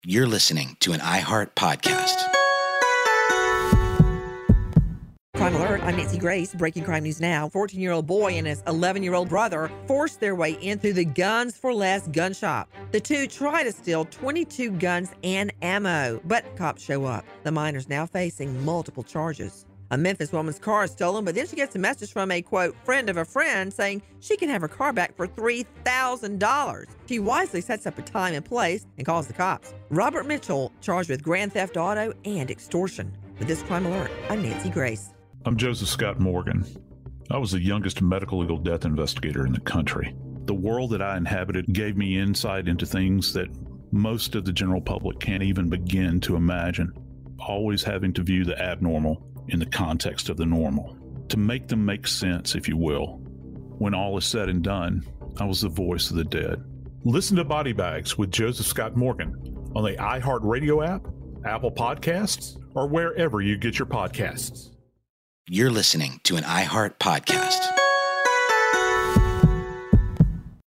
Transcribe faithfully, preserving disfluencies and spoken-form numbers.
You're listening to an iHeart podcast. Crime Alert, I'm Nancy Grace. Breaking crime news now. fourteen-year-old boy and his eleven-year-old brother forced their way into the Guns for Less gun shop. The two try to steal twenty-two guns and ammo, but cops show up. The minor's now facing multiple charges. A Memphis woman's car is stolen, but then she gets a message from a, quote, friend of a friend saying she can have her car back for three thousand dollars. She wisely sets up a time and place and calls the cops. Robert Mitchell charged with grand theft auto and extortion. With this Crime Alert, I'm Nancy Grace. I'm Joseph Scott Morgan. I was the youngest medical legal death investigator in the country. The world that I inhabited gave me insight into things that most of the general public can't even begin to imagine, always having to view the abnormal in the context of the normal, to make them make sense, if you will. When all is said and done, I was the voice of the dead. Listen to Body Bags with Joseph Scott Morgan on the iHeartRadio app, Apple Podcasts, or wherever you get your podcasts. You're listening to an iHeart podcast.